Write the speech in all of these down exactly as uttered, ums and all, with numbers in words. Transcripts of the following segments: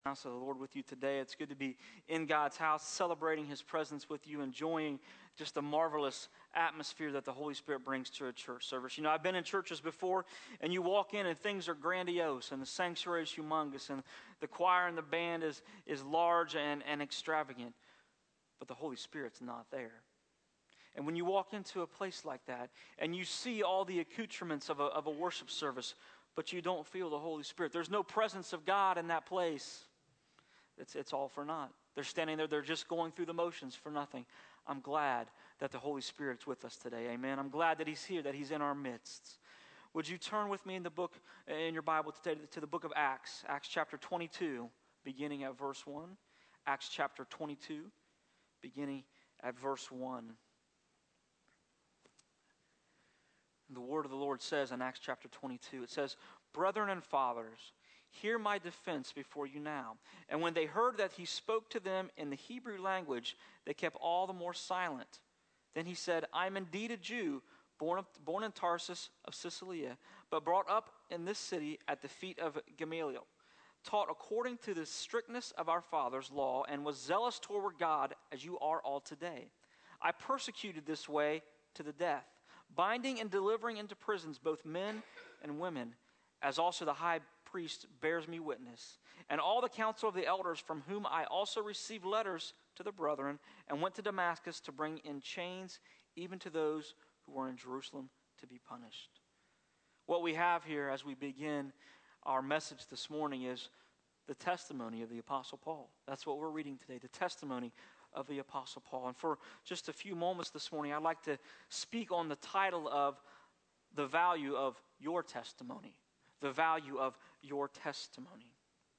House of the Lord with you today. It's good to be in God's house, celebrating His presence with you, enjoying just the marvelous atmosphere that the Holy Spirit brings to a church service. You know, I've been in churches before, and you walk in and things are grandiose, and the sanctuary is humongous, and the choir and the band is, is large and, and extravagant, but the Holy Spirit's not there. And when you walk into a place like that, and you see all the accoutrements of a, of a worship service, but you don't feel the Holy Spirit, there's no presence of God in that place, It's, it's all for naught. They're standing there, they're just going through the motions for nothing. I'm glad that the Holy Spirit's with us today, amen. I'm glad that He's here, that He's in our midst. Would you turn with me in the book, in your Bible today, to the book of Acts, Acts chapter twenty-two, beginning at verse one. Acts chapter twenty-two, beginning at verse one. The word of the Lord says in Acts chapter twenty-two, it says, "Brethren and fathers, hear my defense before you now." And when they heard that he spoke to them in the Hebrew language, they kept all the more silent. Then he said, "I am indeed a Jew, born, of, born in Tarsus of Cilicia, but brought up in this city at the feet of Gamaliel, taught according to the strictness of our fathers' law, and was zealous toward God as you are all today. I persecuted this way to the death, binding and delivering into prisons both men and women, as also the high priest bears me witness, and all the council of the elders, from whom I also received letters to the brethren, and went to Damascus to bring in chains even to those who were in Jerusalem to be punished." What we have here as we begin our message this morning is the testimony of the Apostle Paul. That's what we're reading today, the testimony of the Apostle Paul. And for just a few moments this morning, I'd like to speak on the title of the value of your testimony. The value of your testimony.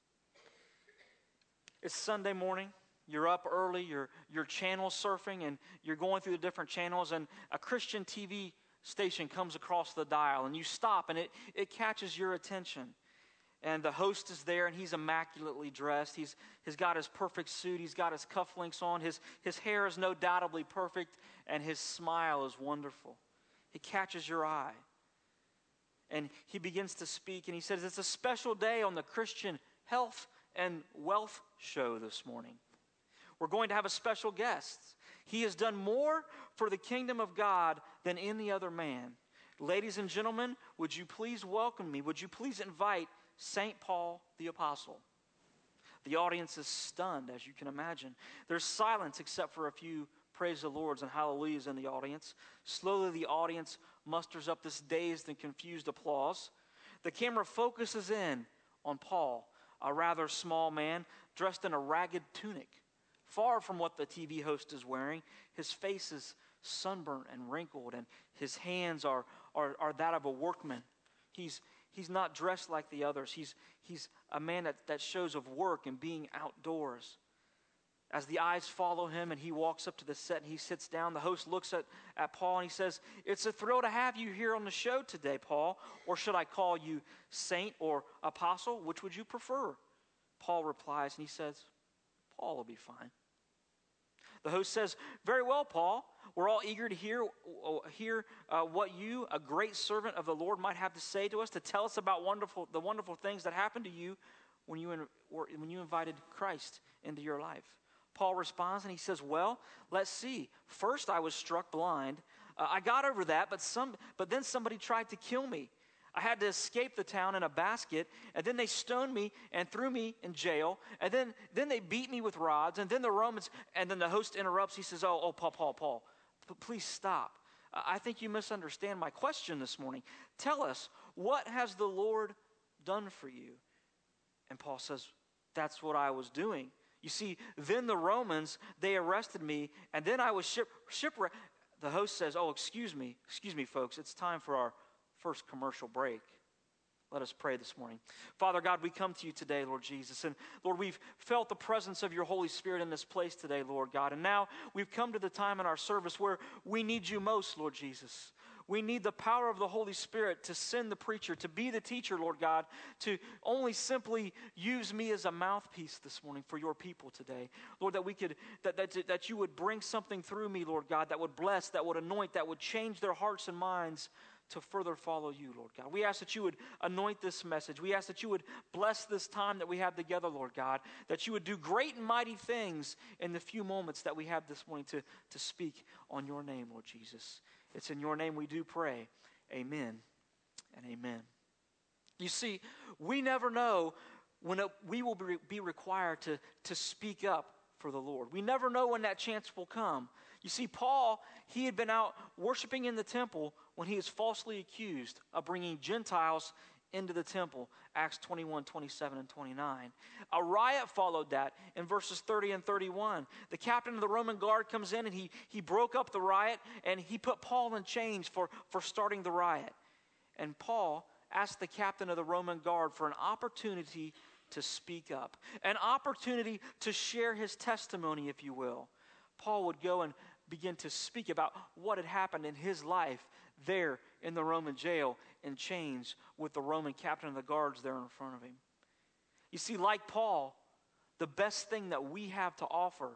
It's Sunday morning. You're up early. You're, you're channel surfing, and you're going through the different channels, and a Christian T V station comes across the dial, and you stop, and it, it catches your attention. And the host is there, and he's immaculately dressed. He's, he's got his perfect suit. He's got his cufflinks on. His, his hair is no doubtably perfect, and his smile is wonderful. It catches your eye. And he begins to speak, and he says, "It's a special day on the Christian Health and Wealth Show this morning. We're going to have a special guest. He has done more for the kingdom of God than any other man. Ladies and gentlemen, would you please welcome me? Would you please invite Saint Paul the Apostle?" The audience is stunned, as you can imagine. There's silence except for a few praise the Lords and hallelujahs in the audience. Slowly the audience musters up this dazed and confused applause. The camera focuses in on Paul, a rather small man dressed in a ragged tunic, far from what the T V host is wearing. His face is sunburnt and wrinkled, and his hands are, are, are that of a workman. He's, he's not dressed like the others. He's, he's a man that, that shows of work and being outdoors. As the eyes follow him and he walks up to the set and he sits down, the host looks at, at Paul and he says, "It's a thrill to have you here on the show today, Paul. Or should I call you saint or apostle? Which would you prefer?" Paul replies and he says, "Paul will be fine." The host says, "Very well, Paul. We're all eager to hear, hear uh, what you, a great servant of the Lord, might have to say to us, to tell us about wonderful, the wonderful things that happened to you when you, in, or when you invited Christ into your life." Paul responds and he says, "Well, let's see. First, I was struck blind. Uh, I got over that, but some, but then somebody tried to kill me. I had to escape the town in a basket, and then they stoned me and threw me in jail, and then, then they beat me with rods, and then the Romans," and then the host interrupts. He says, "Oh, oh, Paul, Paul, Paul, p- please stop. I think you misunderstand my question this morning. Tell us, what has the Lord done for you?" And Paul says, "That's what I was doing. You see, then the Romans, they arrested me, and then I was ship, shipwrecked." The host says, "Oh, excuse me, excuse me, folks. It's time for our first commercial break." Let us pray this morning. Father God, we come to you today, Lord Jesus. And Lord, we've felt the presence of your Holy Spirit in this place today, Lord God. And now we've come to the time in our service where we need you most, Lord Jesus. We need the power of the Holy Spirit to send the preacher, to be the teacher, Lord God, to only simply use me as a mouthpiece this morning for your people today. Lord, that we could, that, that, that you would bring something through me, Lord God, that would bless, that would anoint, that would change their hearts and minds to further follow you, Lord God. We ask that you would anoint this message. We ask that you would bless this time that we have together, Lord God, that you would do great and mighty things in the few moments that we have this morning to, to speak on your name, Lord Jesus. It's in your name we do pray. Amen and amen. You see, we never know when it, we will be, be required to, to speak up for the Lord. We never know when that chance will come. You see, Paul, he had been out worshiping in the temple when he was falsely accused of bringing Gentiles into the temple, Acts twenty-one, twenty-seven, and twenty-nine. A riot followed that in verses thirty and thirty-one. The captain of the Roman guard comes in and he, he broke up the riot and he put Paul in chains for, for starting the riot. And Paul asked the captain of the Roman guard for an opportunity to speak up, an opportunity to share his testimony, if you will. Paul would go and begin to speak about what had happened in his life there in the Roman jail in chains with the Roman captain of the guards there in front of him. You see, like Paul, the best thing that we have to offer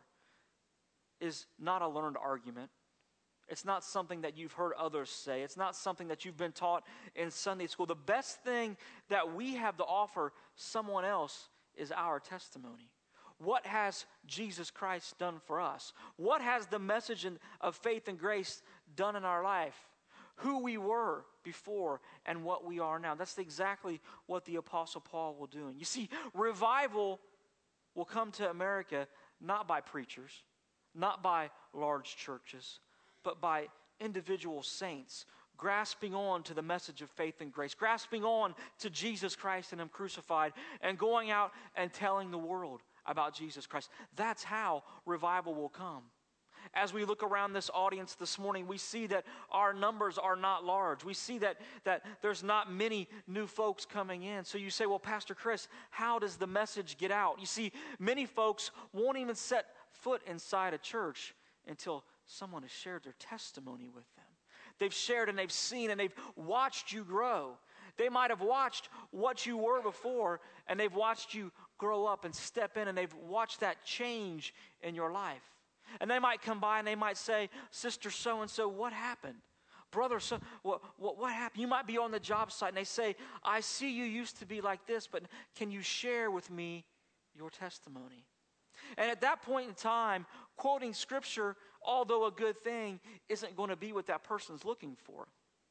is not a learned argument. It's not something that you've heard others say. It's not something that you've been taught in Sunday school. The best thing that we have to offer someone else is our testimony. What has Jesus Christ done for us? What has the message of faith and grace done in our life? Who we were before and what we are now. That's exactly what the Apostle Paul will do. You see, revival will come to America not by preachers, not by large churches, but by individual saints grasping on to the message of faith and grace, grasping on to Jesus Christ and Him crucified, and going out and telling the world about Jesus Christ. That's how revival will come. As we look around this audience this morning, we see that our numbers are not large. We see that, that there's not many new folks coming in. So you say, well, Pastor Chris, how does the message get out? You see, many folks won't even set foot inside a church until someone has shared their testimony with them. They've shared and they've seen and they've watched you grow. They might have watched what you were before, and they've watched you grow up and step in, and they've watched that change in your life. And they might come by and they might say, Sister so-and-so, what happened? Brother, so, what, what, what happened? You might be on the job site, and they say, I see you used to be like this, but can you share with me your testimony? And at that point in time, quoting Scripture, although a good thing, isn't going to be what that person's looking for.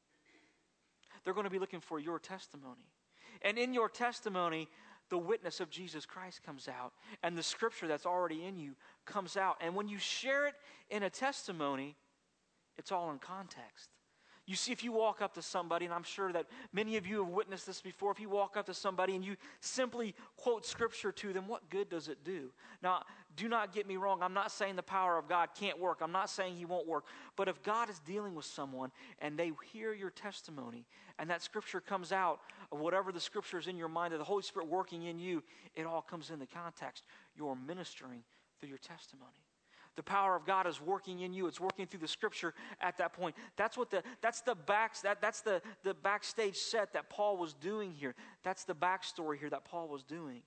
They're going to be looking for your testimony. And in your testimony, the witness of Jesus Christ comes out, and the Scripture that's already in you comes out. And when you share it in a testimony, it's all in context. You see, if you walk up to somebody, and I'm sure that many of you have witnessed this before, if you walk up to somebody and you simply quote Scripture to them, what good does it do? Now, do not get me wrong. I'm not saying the power of God can't work. I'm not saying He won't work. But if God is dealing with someone and they hear your testimony and that Scripture comes out of whatever the Scripture is in your mind, of the Holy Spirit working in you, it all comes into context. You're ministering through your testimony. The power of God is working in you. It's working through the Scripture at that point. That's what the that's the back that that's the, the backstage set that Paul was doing here. That's the backstory here that Paul was doing.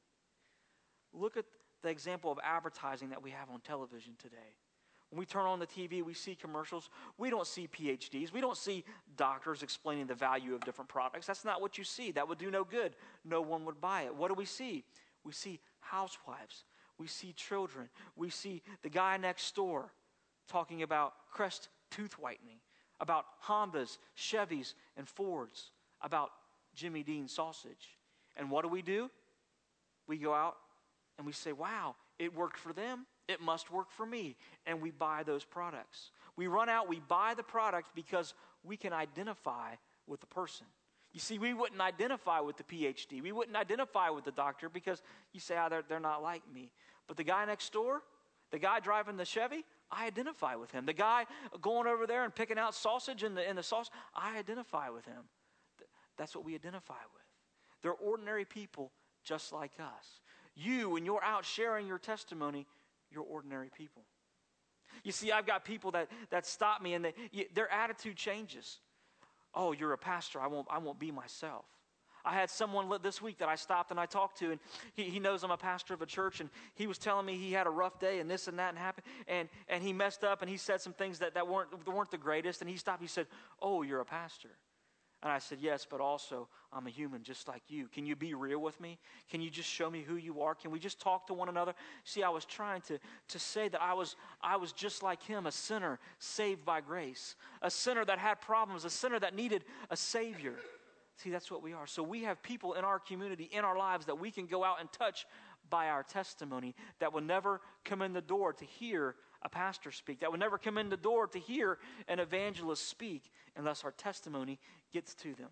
Look at the example of advertising that we have on television today. When we turn on the T V, we see commercials. We don't see P H Ds. We don't see doctors explaining the value of different products. That's not what you see. That would do no good. No one would buy it. What do we see? We see housewives. We see children. We see the guy next door talking about Crest tooth whitening, about Hondas, Chevys, and Fords, about Jimmy Dean sausage. And what do we do? We go out and we say, wow, it worked for them. It must work for me. And we buy those products. We run out, we buy the product because we can identify with the person. You see, we wouldn't identify with the P H D. We wouldn't identify with the doctor because you say, oh, they're, they're not like me. But the guy next door, the guy driving the Chevy, I identify with him. The guy going over there and picking out sausage in the, in the sauce, I identify with him. That's what we identify with. They're ordinary people just like us. You, when you're out sharing your testimony, you're ordinary people. You see, I've got people that, that stop me and they, their attitude changes. Oh, you're a pastor. I won't, I won't be myself. I had someone this week that I stopped and I talked to, and he, he knows I'm a pastor of a church, and he was telling me he had a rough day and this and that and happened, and, and he messed up and he said some things that, that weren't, that weren't the greatest, and he stopped. He said, oh, you're a pastor. And I said, yes, but also I'm a human just like you. Can you be real with me? Can you just show me who you are? Can we just talk to one another? See, I was trying to, to say that I was, I was just like him, a sinner saved by grace, a sinner that had problems, a sinner that needed a Savior. See, that's what we are. So we have people in our community, in our lives, that we can go out and touch by our testimony that will never come in the door to hear a pastor speak, that would never come in the door to hear an evangelist speak unless our testimony gets to them.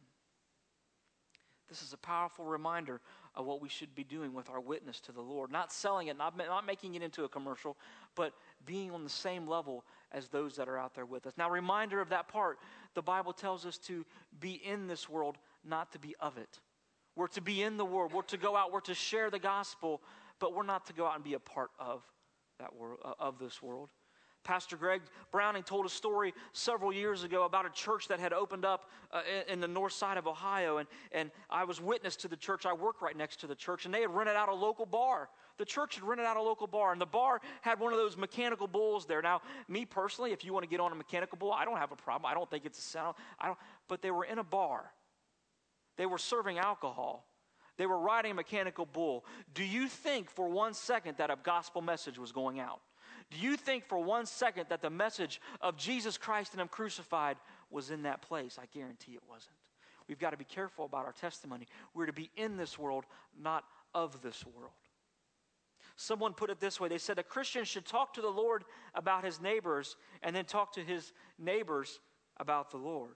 This is a powerful reminder of what we should be doing with our witness to the Lord. Not selling it, not, not making it into a commercial, but being on the same level as those that are out there with us. Now, reminder of that part, the Bible tells us to be in this world, not to be of it. We're to be in the world. We're to go out. We're to share the gospel, but we're not to go out and be a part of that world, uh, of this world. Pastor Greg Browning told a story several years ago about a church that had opened up uh, in, in the north side of Ohio, and, and I was witness to the church. I work right next to the church, and they had rented out a local bar. The church had rented out a local bar, and the bar had one of those mechanical bulls there. Now, me personally, if you want to get on a mechanical bull, I don't have a problem. I don't think it's a sound. I don't. But they were in a bar. They were serving alcohol. They were riding a mechanical bull. Do you think for one second that a gospel message was going out? Do you think for one second that the message of Jesus Christ and Him crucified was in that place? I guarantee it wasn't. We've got to be careful about our testimony. We're to be in this world, not of this world. Someone put it this way. They said a Christian should talk to the Lord about his neighbors and then talk to his neighbors about the Lord.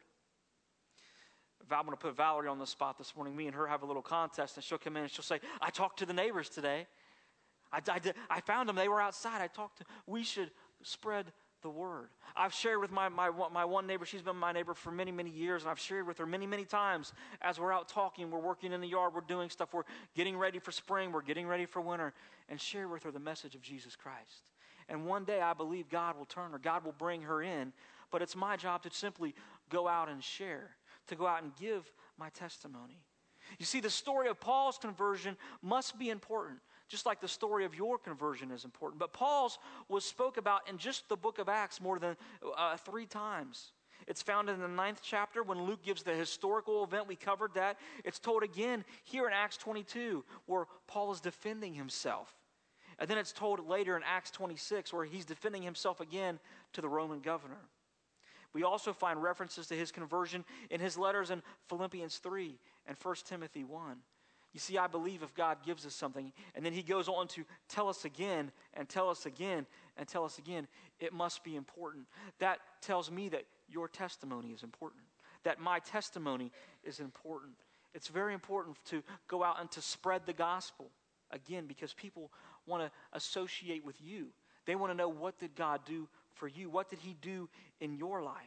I'm going to put Valerie on the spot this morning. Me and her have a little contest, and she'll come in and she'll say, I talked to the neighbors today. I, I, did, I found them. They were outside. I talked to We should spread the word. I've shared with my, my, my one neighbor. She's been my neighbor for many, many years, and I've shared with her many, many times as we're out talking. We're working in the yard. We're doing stuff. We're getting ready for spring. We're getting ready for winter, and share with her the message of Jesus Christ. And one day I believe God will turn her. God will bring her in, but it's my job to simply go out and share, to go out and give my testimony. You see, the story of Paul's conversion must be important, just like the story of your conversion is important. But Paul's was spoke about in just the book of Acts more than uh, three times. It's found in the ninth chapter when Luke gives the historical event. We covered that. It's told again here in Acts twenty-two where Paul is defending himself. And then it's told later in Acts twenty-six where he's defending himself again to the Roman governor. We also find references to his conversion in his letters in Philippians three and First Timothy one. You see, I believe if God gives us something, and then he goes on to tell us again and tell us again and tell us again, it must be important. That tells me that your testimony is important, that my testimony is important. It's very important to go out and to spread the gospel, again, because people want to associate with you. They want to know, what did God do for you? What did he do in your life?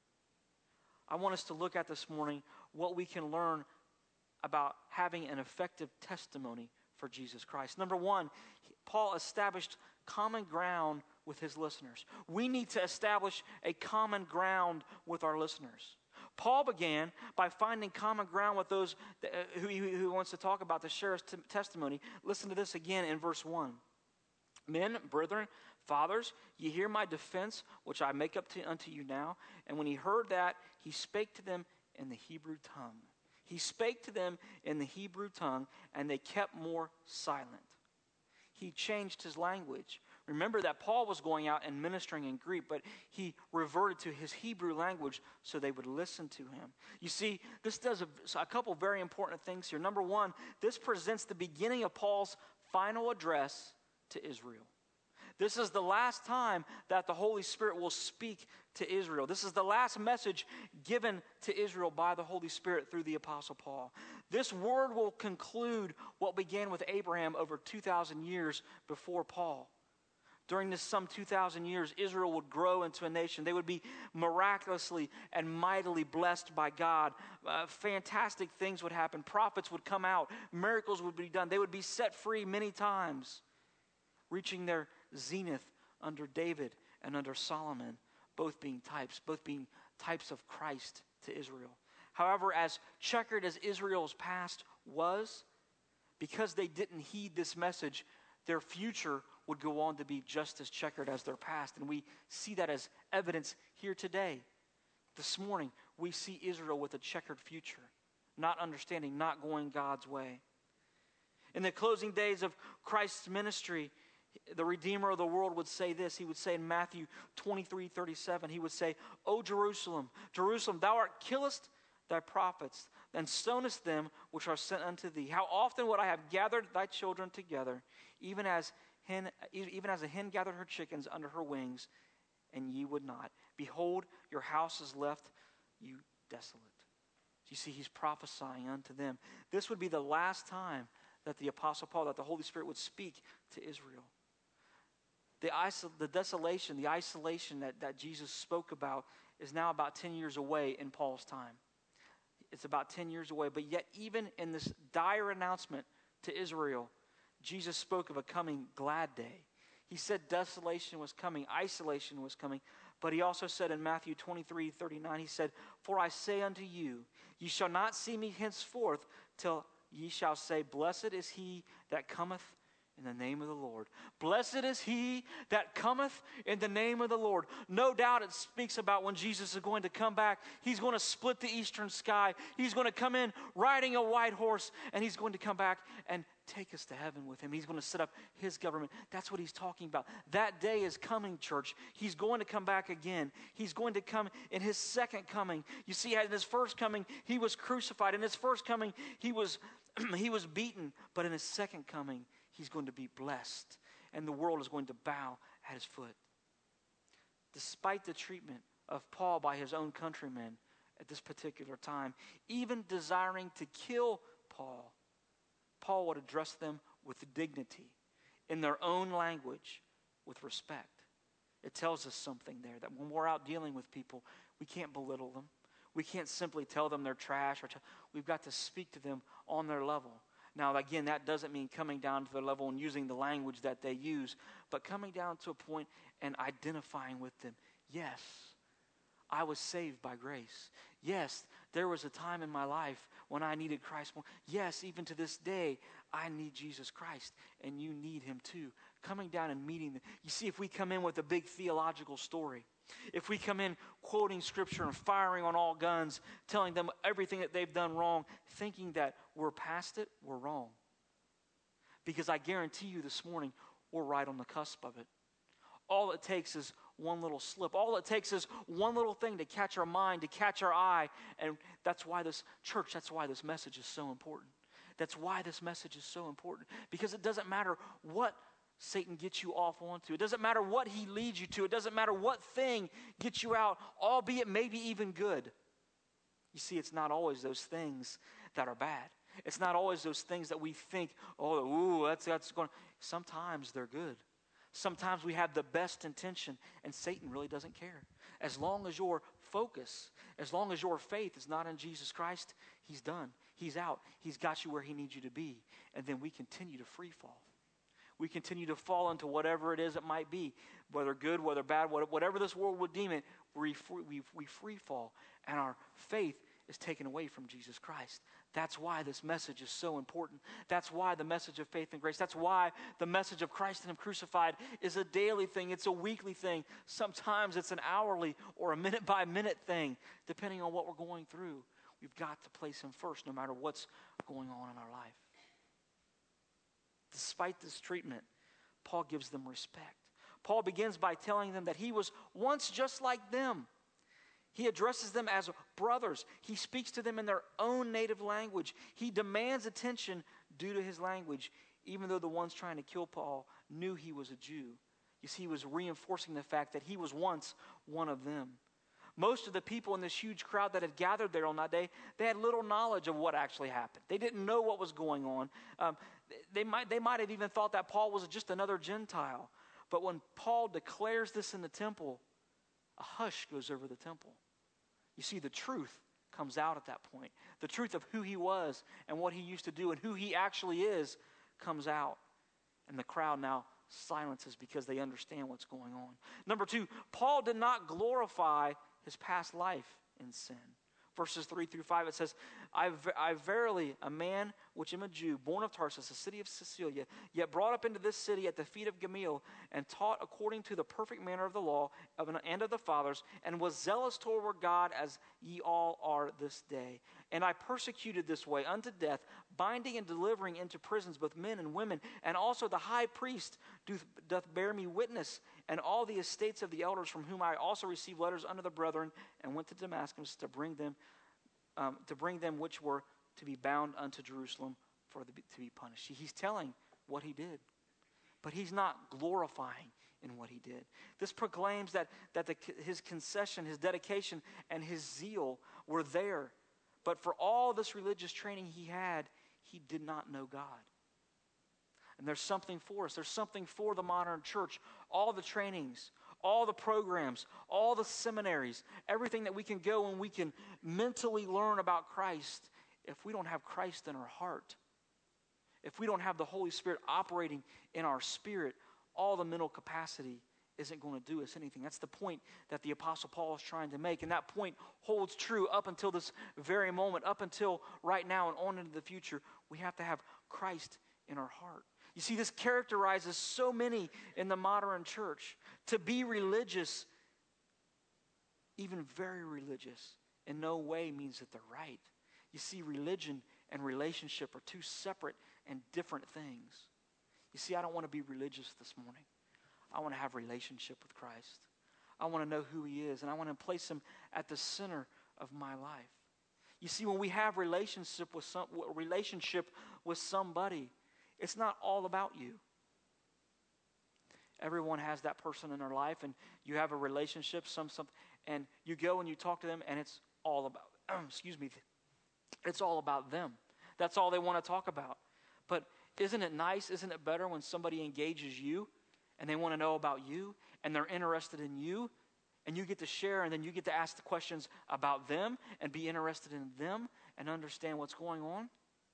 I want us to look at this morning what we can learn about having an effective testimony for Jesus Christ. Number one, Paul established common ground with his listeners. We need to establish a common ground with our listeners. Paul began by finding common ground with those that, uh, who, who wants to talk about, to share his t- testimony. Listen to this again in verse one. Men, brethren, fathers, ye hear my defense, which I make up to, unto you now. And when he heard that, he spake to them in the Hebrew tongue. He spake to them in the Hebrew tongue, and they kept more silent. He changed his language. Remember that Paul was going out and ministering in Greek, but he reverted to his Hebrew language so they would listen to him. You see, this does a, a couple very important things here. Number one, this presents the beginning of Paul's final address to Israel. This is the last time that the Holy Spirit will speak to Israel. This is the last message given to Israel by the Holy Spirit through the Apostle Paul. This word will conclude what began with Abraham over two thousand years before Paul. During this some two thousand years, Israel would grow into a nation. They would be miraculously and mightily blessed by God. Uh, fantastic things would happen. Prophets would come out. Miracles would be done. They would be set free many times, reaching their zenith under David and under Solomon, both being types, both being types of Christ to Israel. However, as checkered as Israel's past was, because they didn't heed this message, their future would go on to be just as checkered as their past. And we see that as evidence here today. This morning, we see Israel with a checkered future, not understanding, not going God's way. In the closing days of Christ's ministry, the Redeemer of the world would say this. He would say in Matthew twenty-three thirty-seven, he would say, O Jerusalem, Jerusalem, thou art killest thy prophets, and stonest them which are sent unto thee. How often would I have gathered thy children together, even as hen, even as a hen gathered her chickens under her wings, and ye would not. Behold, your house is left you desolate. You see, he's prophesying unto them. This would be the last time that the Apostle Paul, that the Holy Spirit would speak to Israel. The, isol- the desolation, the isolation that, that Jesus spoke about is now about ten years away in Paul's time. It's about ten years away, but yet even in this dire announcement to Israel, Jesus spoke of a coming glad day. He said desolation was coming, isolation was coming, but he also said in Matthew twenty-three thirty-nine, he said, For I say unto you, ye shall not see me henceforth till ye shall say, Blessed is he that cometh in the name of the Lord. Blessed is he that cometh in the name of the Lord. No doubt it speaks about when Jesus is going to come back. He's going to split the eastern sky. He's going to come in riding a white horse, and he's going to come back and take us to heaven with him. He's going to set up his government. That's what he's talking about. That day is coming, church. He's going to come back again. He's going to come in his second coming. You see, in his first coming, he was crucified. In his first coming, he was, he was beaten. But in his second coming, he's going to be blessed, and the world is going to bow at his foot. Despite the treatment of Paul by his own countrymen at this particular time, even desiring to kill Paul, Paul would address them with dignity, in their own language, with respect. It tells us something there, that when we're out dealing with people, we can't belittle them. We can't simply tell them they're trash. Or t- we've got to speak to them on their level. Now, again, that doesn't mean coming down to their level and using the language that they use, but coming down to a point and identifying with them. Yes, I was saved by grace. Yes, there was a time in my life when I needed Christ more. Yes, even to this day, I need Jesus Christ, and you need him too. Coming down and meeting them. You see, if we come in with a big theological story, if we come in quoting Scripture and firing on all guns, telling them everything that they've done wrong, thinking that we're past it, we're wrong. Because I guarantee you this morning, we're right on the cusp of it. All it takes is one little slip. All it takes is one little thing to catch our mind, to catch our eye. And that's why this church, that's why this message is so important. That's why this message is so important. Because it doesn't matter what Satan gets you off onto. It doesn't matter what he leads you to. It doesn't matter what thing gets you out, albeit maybe even good. You see, it's not always those things that are bad. It's not always those things that we think, oh, ooh, that's, that's going. Sometimes they're good. Sometimes we have the best intention, and Satan really doesn't care. As long as your focus, as long as your faith is not in Jesus Christ, he's done. He's out. He's got you where he needs you to be. And then we continue to free fall. We continue to fall into whatever it is it might be, whether good, whether bad, whatever this world would deem it, we free, we, we free fall, and our faith is taken away from Jesus Christ. That's why this message is so important. That's why the message of faith and grace, that's why the message of Christ and him crucified is a daily thing. It's a weekly thing. Sometimes it's an hourly or a minute-by-minute thing, depending on what we're going through. We've got to place him first, no matter what's going on in our life. Despite this treatment, Paul gives them respect. Paul begins by telling them that he was once just like them. He addresses them as brothers. He speaks to them in their own native language. He demands attention due to his language, even though the ones trying to kill Paul knew he was a Jew. You see, he was reinforcing the fact that he was once one of them. Most of the people in this huge crowd that had gathered there on that day, they had little knowledge of what actually happened. They didn't know what was going on. Um, they might, they might have even thought that Paul was just another Gentile. But when Paul declares this in the temple, a hush goes over the temple. You see, the truth comes out at that point. The truth of who he was and what he used to do and who he actually is comes out. And the crowd now silences because they understand what's going on. Number two, Paul did not glorify his past life in sin. Verses three through five, it says, I, I verily, a man which am a Jew, born of Tarsus, a city of Cilicia, yet brought up into this city at the feet of Gamaliel, and taught according to the perfect manner of the law of an, and of the fathers, and was zealous toward God as ye all are this day. And I persecuted this way unto death, binding and delivering into prisons both men and women, and also the high priest doth, doth bear me witness, and all the estates of the elders, from whom I also received letters unto the brethren, and went to Damascus to bring them Um, to bring them which were to be bound unto Jerusalem for the, to be punished. He's telling what he did, but he's not glorifying in what he did. This proclaims that, that the, his concession, his dedication, and his zeal were there, but for all this religious training he had, he did not know God. And there's something for us. There's something for the modern church. All the trainings, all the programs, all the seminaries, everything that we can go and we can mentally learn about Christ, if we don't have Christ in our heart, if we don't have the Holy Spirit operating in our spirit, all the mental capacity isn't going to do us anything. That's the point that the Apostle Paul is trying to make, and that point holds true up until this very moment, up until right now and on into the future. We have to have Christ in our heart. You see, this characterizes so many in the modern church. To be religious, even very religious, in no way means that they're right. You see, religion and relationship are two separate and different things. You see, I don't want to be religious this morning. I want to have relationship with Christ. I want to know who he is, and I want to place him at the center of my life. You see, when we have relationship with some relationship with somebody, it's not all about you. Everyone has that person in their life, and you have a relationship, some something, and you go and you talk to them, and it's all about, excuse me, it's all about them. That's all they want to talk about. But isn't it nice, isn't it better when somebody engages you, and they want to know about you, and they're interested in you, and you get to share, and then you get to ask the questions about them, and be interested in them, and understand what's going on?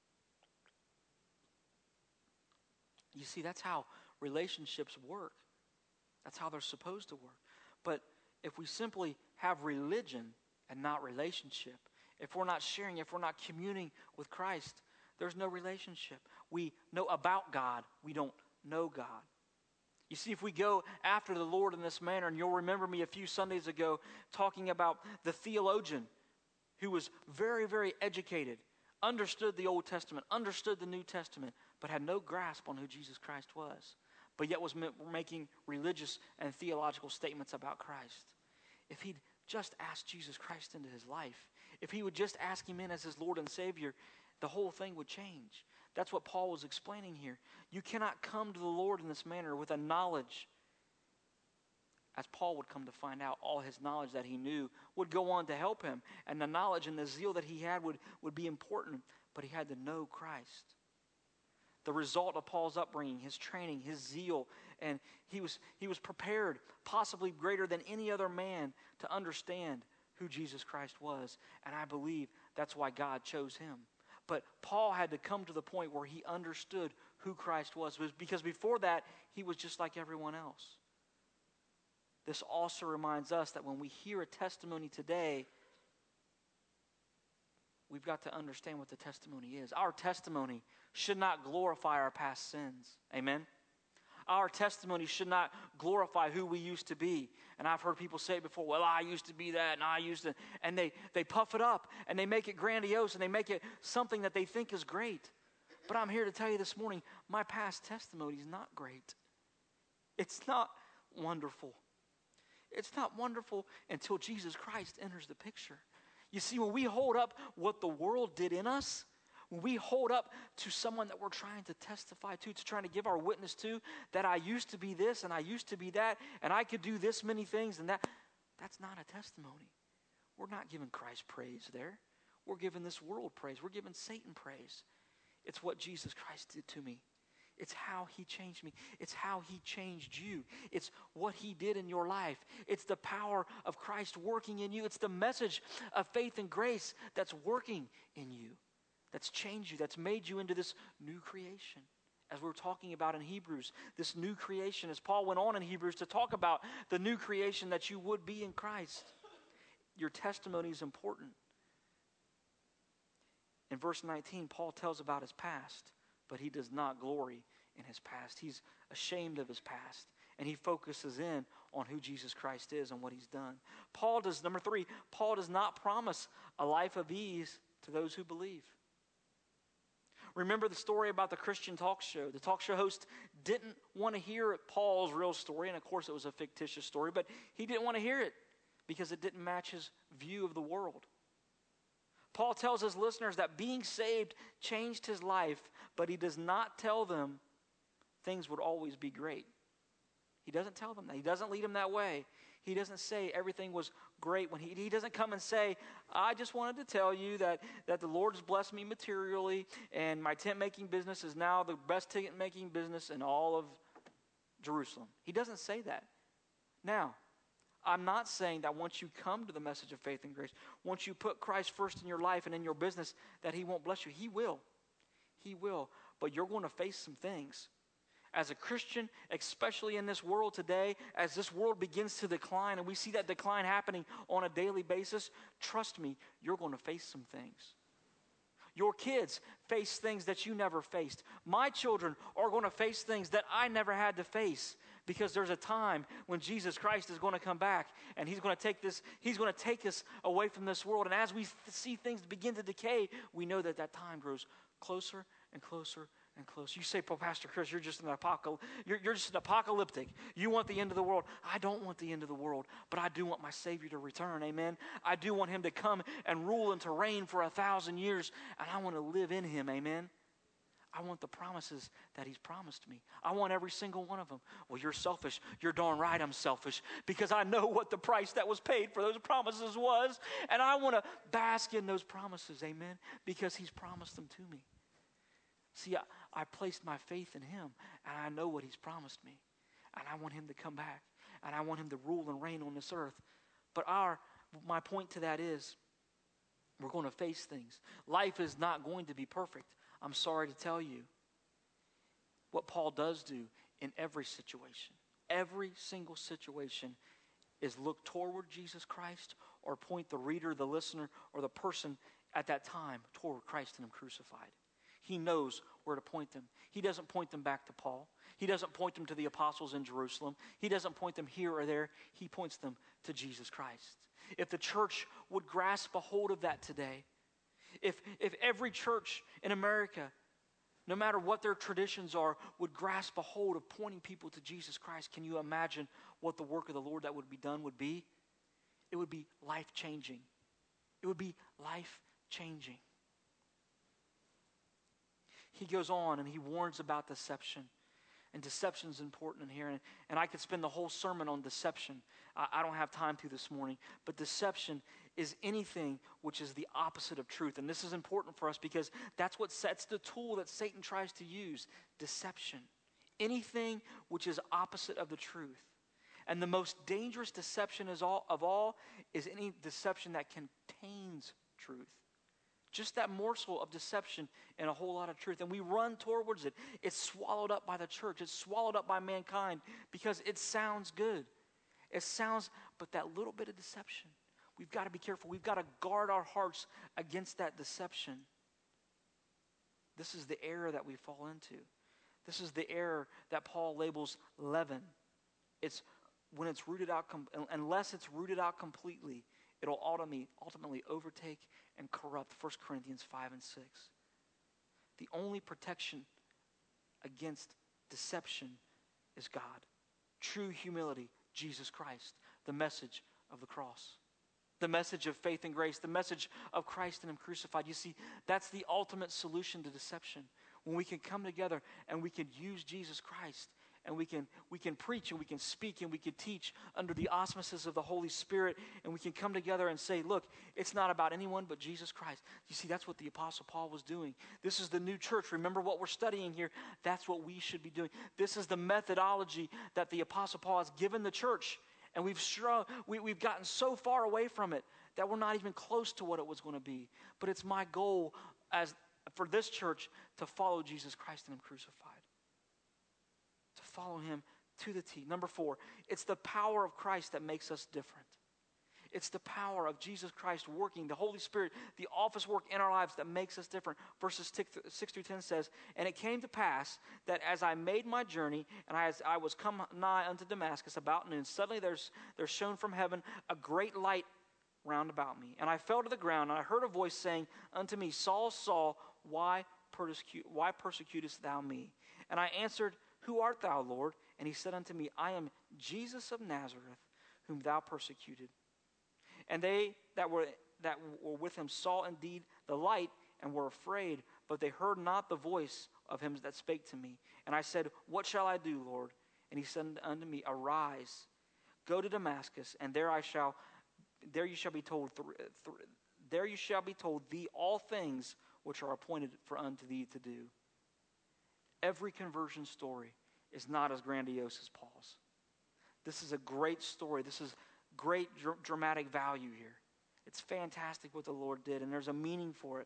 You see, that's how relationships work. That's how they're supposed to work. But if we simply have religion and not relationship, if we're not sharing, if we're not communing with Christ, there's no relationship. We know about God. We don't know God. You see, if we go after the Lord in this manner, and you'll remember me a few Sundays ago talking about the theologian who was very, very educated, understood the Old Testament, understood the New Testament, but had no grasp on who Jesus Christ was, but yet was making religious and theological statements about Christ. If he'd just asked Jesus Christ into his life, if he would just ask him in as his Lord and Savior, the whole thing would change. That's what Paul was explaining here. You cannot come to the Lord in this manner with a knowledge. As Paul would come to find out, all his knowledge that he knew would go on to help him. And the knowledge and the zeal that he had would, would be important, but he had to know Christ. The result of Paul's upbringing, his training, his zeal, and he was, he was prepared, possibly greater than any other man, to understand who Jesus Christ was. And I believe that's why God chose him. But Paul had to come to the point where he understood who Christ was, because before that, he was just like everyone else. This also reminds us that when we hear a testimony today, we've got to understand what the testimony is. Our testimony should not glorify our past sins. Amen? Our testimony should not glorify who we used to be. And I've heard people say it before, well, I used to be that, and I used to, and they, they puff it up, and they make it grandiose, and they make it something that they think is great. But I'm here to tell you this morning, my past testimony is not great. It's not wonderful. It's not wonderful until Jesus Christ enters the picture. You see, when we hold up what the world did in us, when we hold up to someone that we're trying to testify to, to trying to give our witness to, that I used to be this and I used to be that, and I could do this many things and that, that's not a testimony. We're not giving Christ praise there. We're giving this world praise. We're giving Satan praise. It's what Jesus Christ did to me. It's how he changed me. It's how he changed you. It's what he did in your life. It's the power of Christ working in you. It's the message of faith and grace that's working in you, that's changed you, that's made you into this new creation. As we were talking about in Hebrews, this new creation, as Paul went on in Hebrews to talk about the new creation that you would be in Christ. Your testimony is important. In verse nineteen, Paul tells about his past, but he does not glory in his past. He's ashamed of his past, and he focuses in on who Jesus Christ is and what he's done. Paul does, number three, Paul does not promise a life of ease to those who believe. Remember the story about the Christian talk show. The talk show host didn't want to hear Paul's real story, and of course it was a fictitious story, but he didn't want to hear it because it didn't match his view of the world. Paul tells his listeners that being saved changed his life, but he does not tell them things would always be great. He doesn't tell them that. He doesn't lead them that way. He doesn't say everything was great. When he, he doesn't come and say, I just wanted to tell you that, that the Lord has blessed me materially, and my tent-making business is now the best tent-making business in all of Jerusalem. He doesn't say that. Now, I'm not saying that once you come to the message of faith and grace, once you put Christ first in your life and in your business, that he won't bless you. He will. He will. But you're going to face some things. As a Christian, especially in this world today, as this world begins to decline, and we see that decline happening on a daily basis, trust me, you're going to face some things. Your kids face things that you never faced. My children are going to face things that I never had to face, because there's a time when Jesus Christ is going to come back, and he's going to take this, he's going to take us away from this world. And as we see things begin to decay, we know that that time grows closer and closer and closer. You say, well, Pastor Chris, you're just an apocal- you're, you're just an apocalyptic. You want the end of the world. I don't want the end of the world, but I do want my Savior to return. Amen. I do want him to come and rule and to reign for a thousand years, and I want to live in him. Amen. I want the promises that he's promised me. I want every single one of them. Well, you're selfish. You're darn right I'm selfish, because I know what the price that was paid for those promises was, and I want to bask in those promises, amen, because he's promised them to me. See, I, I placed my faith in him, and I know what he's promised me, and I want him to come back, and I want him to rule and reign on this earth. But our, my point to that is, we're going to face things. Life is not going to be perfect. I'm sorry to tell you. What Paul does do in every situation, every single situation, is look toward Jesus Christ, or point the reader, the listener, or the person at that time toward Christ and him crucified. He knows where to point them. He doesn't point them back to Paul. He doesn't point them to the apostles in Jerusalem. He doesn't point them here or there. He points them to Jesus Christ. If the church would grasp a hold of that today, If if every church in America, no matter what their traditions are, would grasp a hold of pointing people to Jesus Christ, can you imagine what the work of the Lord that would be done would be? It would be life-changing. It would be life-changing. He goes on and he warns about deception. And deception is important in here. And, and I could spend the whole sermon on deception. I, I don't have time to this morning. But deception is anything which is the opposite of truth. And this is important for us because that's what sets the tool that Satan tries to use. Deception. Anything which is opposite of the truth. And the most dangerous deception is all, of all is any deception that contains truth. Just that morsel of deception and a whole lot of truth. And we run towards it. It's swallowed up by the church. It's swallowed up by mankind because it sounds good. It sounds, but that little bit of deception, we've got to be careful. We've got to guard our hearts against that deception. This is the error that we fall into. This is the error that Paul labels leaven. It's when it's rooted out, com- unless it's rooted out completely, it'll ultimately, ultimately overtake and corrupt. First Corinthians five and six. The only protection against deception is God. True humility, Jesus Christ. The message of the cross. The message of faith and grace. The message of Christ and him crucified. You see, that's the ultimate solution to deception. When we can come together and we can use Jesus Christ, and we can we can preach and we can speak and we can teach under the auspices of the Holy Spirit, and we can come together and say, look, it's not about anyone but Jesus Christ. You see, that's what the Apostle Paul was doing. This is the new church. Remember what we're studying here. That's what we should be doing. This is the methodology that the Apostle Paul has given the church, and we've str- we, we've gotten so far away from it that we're not even close to what it was going to be. But it's my goal as for this church to follow Jesus Christ and him crucified. To follow him to the T. Number four, it's the power of Christ that makes us different. It's the power of Jesus Christ working, the Holy Spirit, the office work in our lives that makes us different. Verses six through ten says, "And it came to pass that as I made my journey, and I, as I was come nigh unto Damascus about noon, suddenly there's, there shone from heaven a great light round about me. And I fell to the ground, and I heard a voice saying unto me, Saul, Saul, why, persecute, why persecutest thou me? And I answered, Who art thou, Lord? And he said unto me, I am Jesus of Nazareth, whom thou persecuted. And they that were that were with him saw indeed the light and were afraid, but they heard not the voice of him that spake to me. And I said, What shall I do, Lord? And he said unto me, Arise, go to Damascus, and there I shall, there you shall be told, th- th- there you shall be told thee all things which are appointed for unto thee to do. Every conversion story is not as grandiose as Paul's. This is a great story. This is great dr- dramatic value here. It's fantastic what the Lord did, and there's a meaning for it.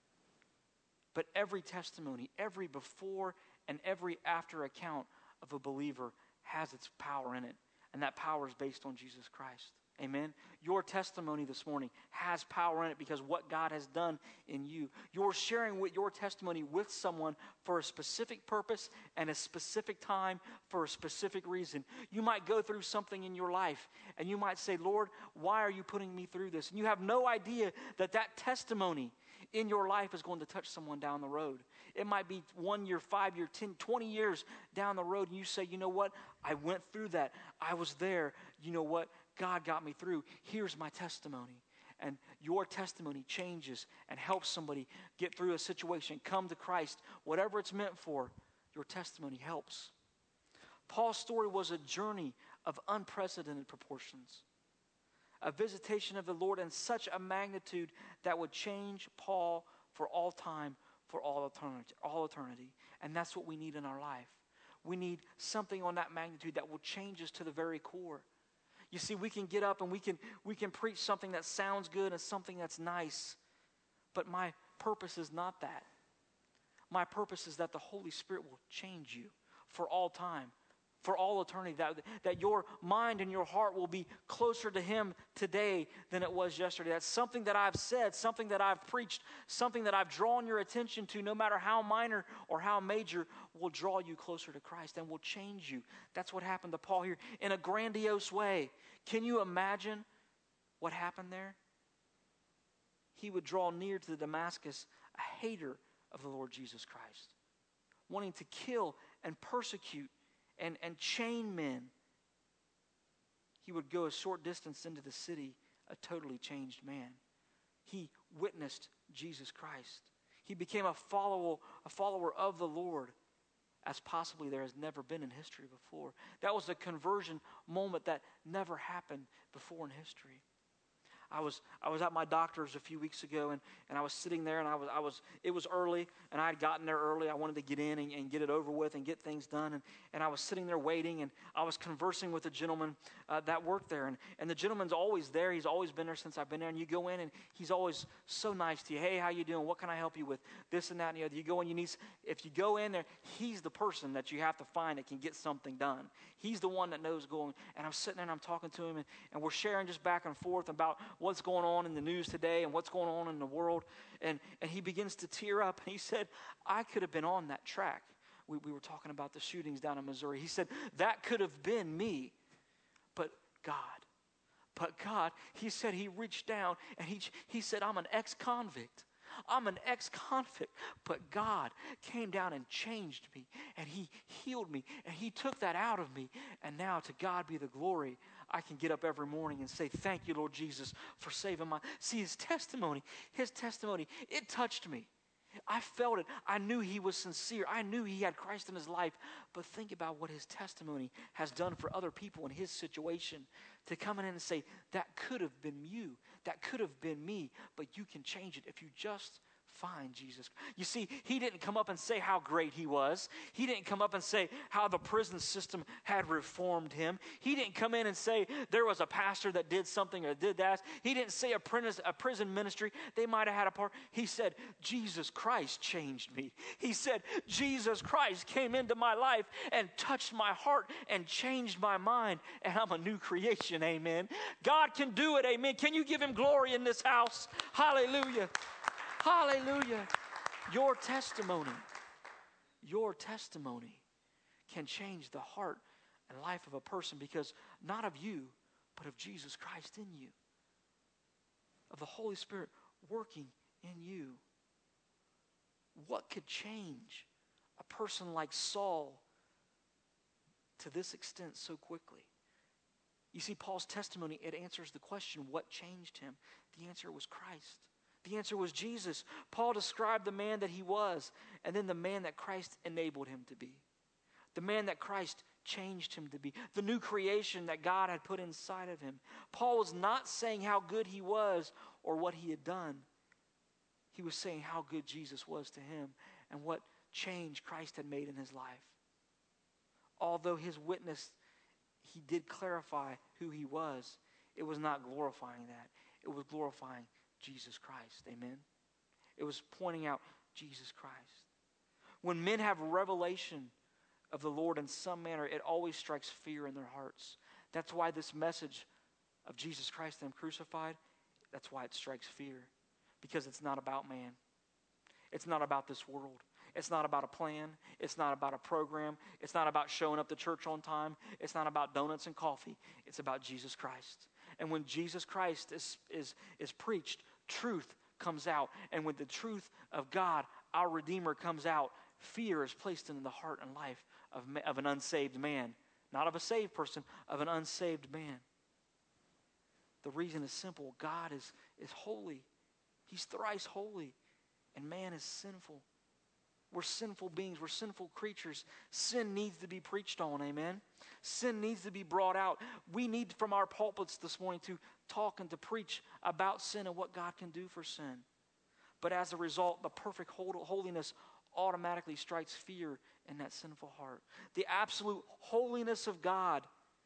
But every testimony, every before and every after account of a believer has its power in it, and that power is based on Jesus Christ. Amen? Your testimony this morning has power in it because what God has done in you. You're sharing with your testimony with someone for a specific purpose and a specific time for a specific reason. You might go through something in your life and you might say, Lord, why are you putting me through this? And you have no idea that that testimony in your life is going to touch someone down the road. It might be one year, five year, ten, twenty years down the road, and you say, you know what? I went through that. I was there. You know what? God got me through. Here's my testimony. And your testimony changes and helps somebody get through a situation, come to Christ. Whatever it's meant for, your testimony helps. Paul's story was a journey of unprecedented proportions. A visitation of the Lord in such a magnitude that would change Paul for all time, for all eternity, all eternity. And that's what we need in our life. We need something on that magnitude that will change us to the very core. You see, we can get up and we can we can preach something that sounds good and something that's nice, but my purpose is not that. My purpose is that the Holy Spirit will change you for all time, for all eternity, that, that your mind and your heart will be closer to Him today than it was yesterday. That's something that I've said, something that I've preached, something that I've drawn your attention to, no matter how minor or how major, will draw you closer to Christ and will change you. That's what happened to Paul here in a grandiose way. Can you imagine what happened there? He would draw near to Damascus, a hater of the Lord Jesus Christ, wanting to kill and persecute and, and chain men. He would go a short distance into the city, a totally changed man. He witnessed Jesus Christ. He became a follower, a follower of the Lord, as possibly there has never been in history before. That was a conversion moment that never happened before in history. I was I was at my doctor's a few weeks ago, and, and I was sitting there, and I was I was it was early, and I had gotten there early. I wanted to get in and, and get it over with and get things done, and, and I was sitting there waiting, and I was conversing with a gentleman uh, that worked there, and, and the gentleman's always there. He's always been there since I've been there, and you go in, and he's always so nice to you. Hey, how you doing? What can I help you with? This and that and the other. You go in, you need. If you go in there, he's the person that you have to find that can get something done. He's the one that knows going. And I'm sitting there and I'm talking to him, and, and we're sharing just back and forth about what's going on in the news today and what's going on in the world. And, and he begins to tear up, and he said, I could have been on that track. We, we were talking about the shootings down in Missouri. He said, that could have been me, but God. But God, he said he reached down, and he, he said, I'm an ex-convict. I'm an ex-convict, but God came down and changed me, and He healed me, and He took that out of me, and now to God be the glory. I can get up every morning and say, thank you, Lord Jesus, for saving my... See, his testimony, his testimony, it touched me. I felt it. I knew he was sincere. I knew he had Christ in his life. But think about what his testimony has done for other people in his situation. To come in and say, that could have been you. That could have been me. But you can change it if you just find Jesus. You see, he didn't come up and say how great he was. He didn't come up and say how the prison system had reformed him. He didn't come in and say there was a pastor that did something or did that. He didn't say a prison, a prison ministry, they might have had a part. He said, Jesus Christ changed me. He said, Jesus Christ came into my life and touched my heart and changed my mind, and I'm a new creation, amen. God can do it, amen. Can you give him glory in this house? Hallelujah. Hallelujah. Your testimony, your testimony can change the heart and life of a person, because not of you, but of Jesus Christ in you, of the Holy Spirit working in you. What could change a person like Saul to this extent so quickly? You see, Paul's testimony, it answers the question, what changed him? The answer was Christ. The answer was Jesus. Paul described the man that he was, and then the man that Christ enabled him to be. The man that Christ changed him to be. The new creation that God had put inside of him. Paul was not saying how good he was or what he had done. He was saying how good Jesus was to him and what change Christ had made in his life. Although his witness, he did clarify who he was, it was not glorifying that. It was glorifying Jesus Christ, amen? It was pointing out Jesus Christ. When men have revelation of the Lord in some manner, it always strikes fear in their hearts. That's why this message of Jesus Christ and Him crucified, that's why it strikes fear. Because it's not about man. It's not about this world. It's not about a plan. It's not about a program. It's not about showing up to church on time. It's not about donuts and coffee. It's about Jesus Christ. And when Jesus Christ is, is, is preached, truth comes out. And when the truth of God, our Redeemer, comes out, fear is placed into the heart and life of, of an unsaved man. Not of a saved person, of an unsaved man. The reason is simple. God is, is holy. He's thrice holy. And man is sinful. We're sinful beings. We're sinful creatures. Sin needs to be preached on, amen? Sin needs to be brought out. We need from our pulpits this morning to talk and to preach about sin and what God can do for sin. But as a result, the perfect holiness automatically strikes fear in that sinful heart. The absolute holiness of God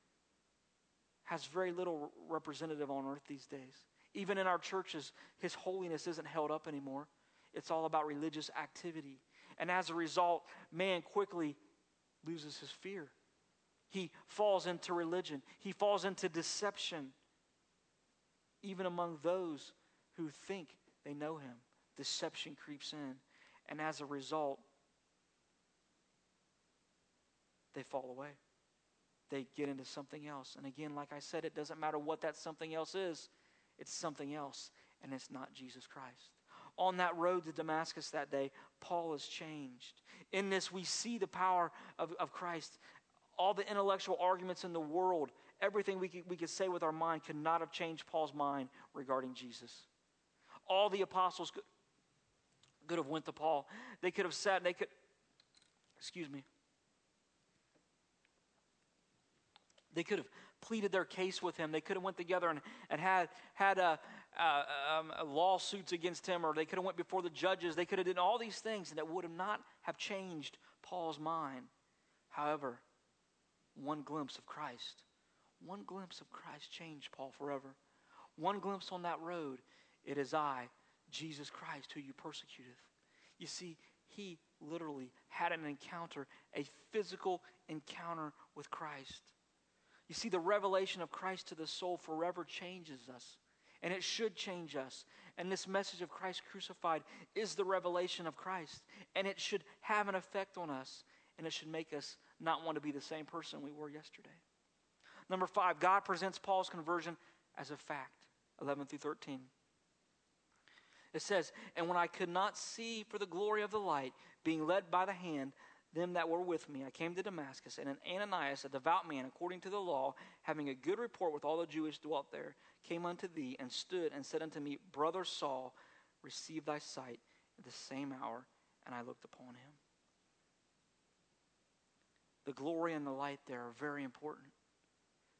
has very little representative on earth these days. Even in our churches, His holiness isn't held up anymore. It's all about religious activity. And as a result, man quickly loses his fear. He falls into religion. He falls into deception. Even among those who think they know Him, deception creeps in. And as a result, they fall away. They get into something else. And again, like I said, it doesn't matter what that something else is. It's something else, and it's not Jesus Christ. On that road to Damascus that day, Paul is changed. In this, we see the power of, of Christ. All the intellectual arguments in the world, everything we could, we could say with our mind could not have changed Paul's mind regarding Jesus. All the apostles could, could have went to Paul. They could have sat, they could, excuse me, they could have pleaded their case with him. They could have went together and, and had, had a, uh, um, lawsuits against him, or they could have went before the judges. They could have done all these things, and it would have not have changed Paul's mind. However, one glimpse of Christ, one glimpse of Christ changed Paul forever. One glimpse on that road, it is I, Jesus Christ, who you persecuteth. You see, he literally had an encounter, a physical encounter with Christ. You see, the revelation of Christ to the soul forever changes us. And it should change us. And this message of Christ crucified is the revelation of Christ. And it should have an effect on us. And it should make us not want to be the same person we were yesterday. Number five, God presents Paul's conversion as a fact. eleven through thirteen. It says, and when I could not see for the glory of the light, being led by the hand, them that were with me, I came to Damascus, and Ananias, a devout man, according to the law, having a good report with all the Jews dwelt there, came unto thee, and stood and said unto me, Brother Saul, receive thy sight at the same hour. And I looked upon him. The glory and the light there are very important.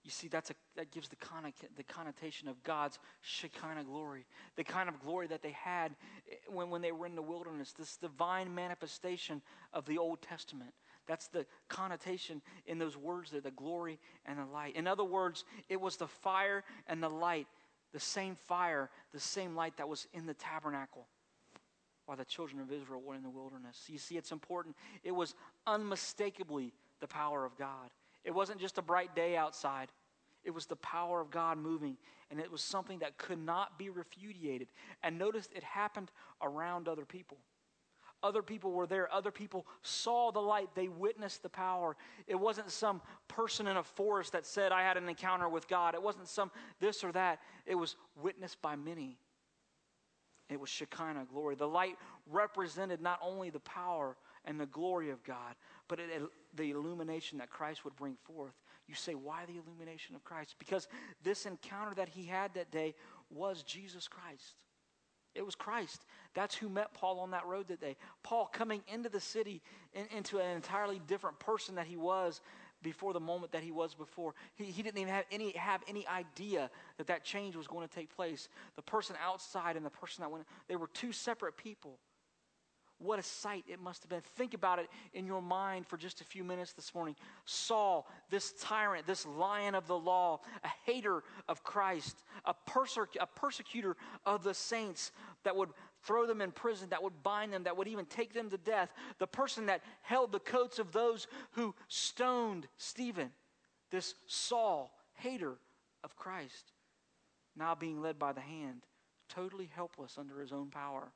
You see, that's a, that gives the, con- the connotation of God's Shekinah glory, the kind of glory that they had when, when they were in the wilderness, this divine manifestation of the Old Testament. That's the connotation in those words there, the glory and the light. In other words, it was the fire and the light, the same fire, the same light that was in the tabernacle while the children of Israel were in the wilderness. You see, it's important. It was unmistakably the power of God. It wasn't just a bright day outside. It was the power of God moving, and it was something that could not be refuted. And notice it happened around other people. Other people were there. Other people saw the light. They witnessed the power. It wasn't some person in a forest that said, I had an encounter with God. It wasn't some this or that. It was witnessed by many. It was Shekinah glory. The light represented not only the power and the glory of God, but it, the illumination that Christ would bring forth. You say, why the illumination of Christ? Because this encounter that he had that day was Jesus Christ. It was Christ. That's who met Paul on that road that day. Paul coming into the city in, into an entirely different person that he was before the moment that he was before. He, he didn't even have any, have any idea that that change was going to take place. The person outside and the person that went, they were two separate people. What a sight it must have been. Think about it in your mind for just a few minutes this morning. Saul, this tyrant, this lion of the law, a hater of Christ, a, perse- a persecutor of the saints that would throw them in prison, that would bind them, that would even take them to death. The person that held the coats of those who stoned Stephen. This Saul, hater of Christ, now being led by the hand, totally helpless under his own power.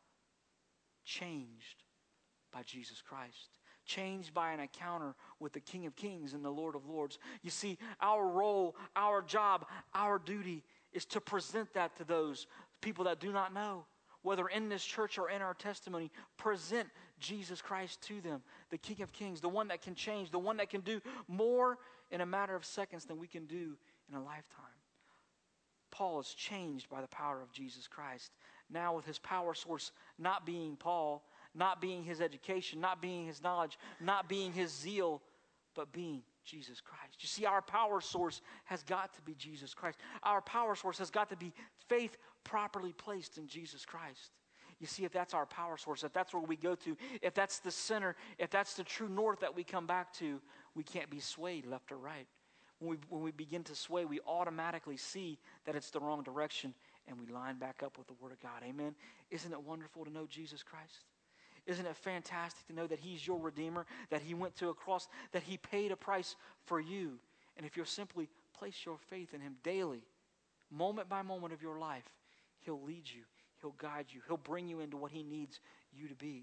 Changed by Jesus Christ. Changed by an encounter with the King of Kings and the Lord of Lords. You see, our role, our job, our duty is to present that to those people that do not know. Whether in this church or in our testimony, present Jesus Christ to them. The King of Kings, the one that can change, the one that can do more in a matter of seconds than we can do in a lifetime. Paul is changed by the power of Jesus Christ. Now with his power source not being Paul, not being his education, not being his knowledge, not being his zeal, but being Jesus Christ. You see, our power source has got to be Jesus Christ. Our power source has got to be faith properly placed in Jesus Christ. You see, if that's our power source, if that's where we go to, if that's the center, if that's the true north that we come back to, we can't be swayed left or right. When we, when we begin to sway, we automatically see that it's the wrong direction, and we line back up with the Word of God. Amen? Isn't it wonderful to know Jesus Christ? Isn't it fantastic to know that he's your Redeemer, that he went to a cross, that he paid a price for you? And if you'll simply place your faith in him daily, moment by moment of your life, he'll lead you, he'll guide you, he'll bring you into what he needs you to be.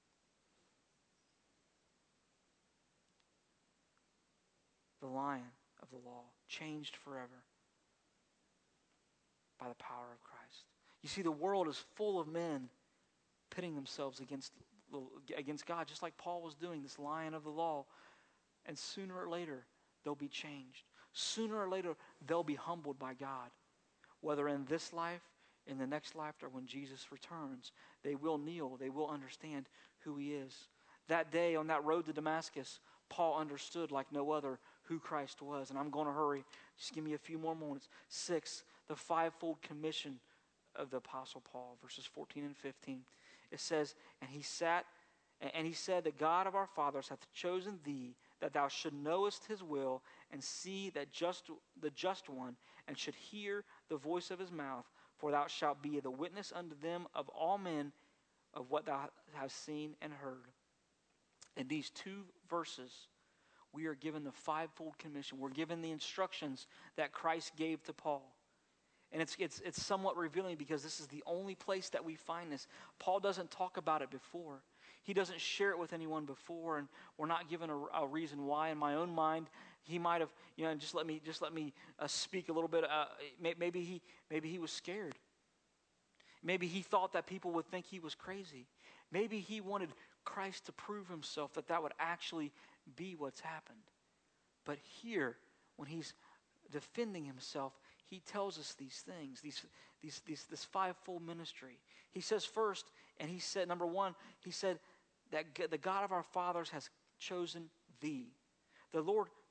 The Lion of the law, changed forever by the power of Christ. You see, the world is full of men pitting themselves against, against God, just like Paul was doing, this lion of the law. And sooner or later, they'll be changed. Sooner or later, they'll be humbled by God. Whether in this life, in the next life, or when Jesus returns, they will kneel, they will understand who he is. That day on that road to Damascus, Paul understood like no other who Christ was. And I'm going to hurry. Just give me a few more moments. Six, the fivefold commission of the Apostle Paul, verses fourteen and fifteen. It says, and he sat, and he said, the God of our fathers hath chosen thee, that thou should knowest his will, and see that just the just one, and should hear the voice of his mouth. For thou shalt be the witness unto them of all men of what thou hast seen and heard. In these two verses, we are given the fivefold commission. We're given the instructions that Christ gave to Paul. And it's, it's, it's somewhat revealing because this is the only place that we find this. Paul doesn't talk about it before. He doesn't share it with anyone before, and we're not given a, a reason why. In my own mind, he might have, you know, just let me just let me uh, speak a little bit. Uh, maybe he maybe he was scared. Maybe he thought that people would think he was crazy. Maybe he wanted Christ to prove himself, that that would actually be what's happened. But here, when he's defending himself, he tells us these things, these, these, these, this fivefold ministry. He says first, and he said, number one, he said that the God of our fathers has chosen thee. The Lord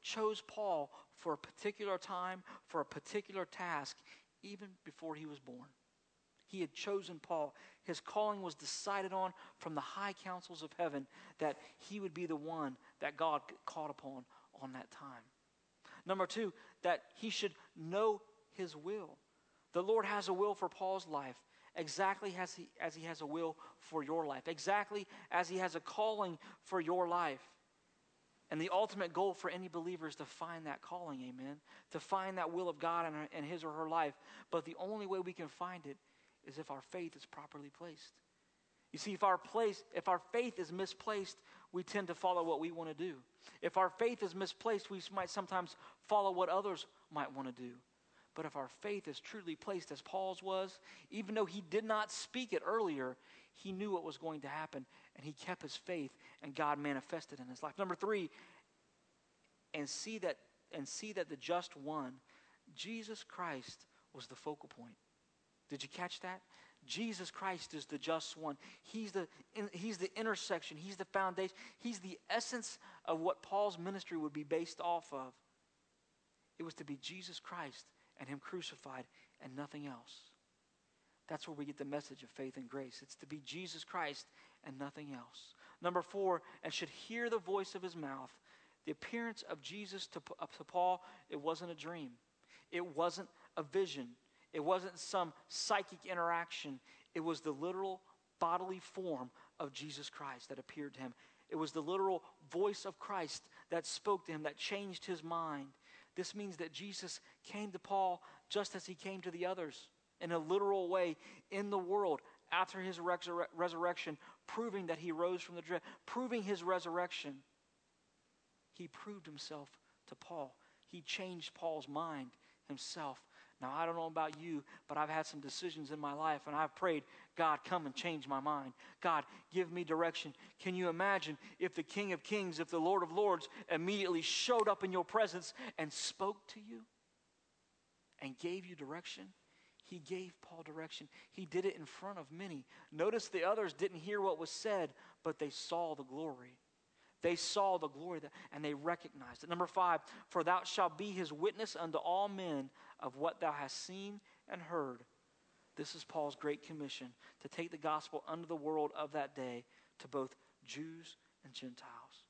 chose Paul for a particular time, for a particular task, even before he was born. He had chosen Paul. His calling was decided on from the high councils of heaven, that he would be the one that God called upon on that time. Number two, that he should know his will. The Lord has a will for Paul's life, exactly as he, as he has a will for your life, exactly as he has a calling for your life. And the ultimate goal for any believer is to find that calling, amen, to find that will of God in, her, in his or her life. But the only way we can find it is if our faith is properly placed. You see, if our place, if our faith is misplaced, we tend to follow what we want to do. If our faith is misplaced, we might sometimes follow what others might want to do. But if our faith is truly placed as Paul's was, even though he did not speak it earlier, he knew what was going to happen, and he kept his faith, and God manifested in his life. Number three, and see that and see that the just one, Jesus Christ, was the focal point. Did you catch that? Jesus Christ is the just one. He's the, he's the intersection. He's the foundation. He's the essence of what Paul's ministry would be based off of. It was to be Jesus Christ and him crucified and nothing else. That's where we get the message of faith and grace. It's to be Jesus Christ and nothing else. Number four, and should hear the voice of his mouth. The appearance of Jesus to, uh, to Paul, it wasn't a dream. It wasn't a vision. It wasn't some psychic interaction. It was the literal bodily form of Jesus Christ that appeared to him. It was the literal voice of Christ that spoke to him, that changed his mind. This means that Jesus came to Paul just as he came to the others, in a literal way in the world after his resur- resurrection, proving that he rose from the dead, proving his resurrection. He proved himself to Paul. He changed Paul's mind himself. Now, I don't know about you, but I've had some decisions in my life, and I've prayed, God, come and change my mind. God, give me direction. Can you imagine if the King of Kings, if the Lord of Lords immediately showed up in your presence and spoke to you and gave you direction? He gave Paul direction. He did it in front of many. Notice the others didn't hear what was said, but they saw the glory. They saw the glory that, and they recognized it. Number five, for thou shalt be his witness unto all men of what thou hast seen and heard. This is Paul's great commission, to take the gospel unto the world of that day, to both Jews and Gentiles.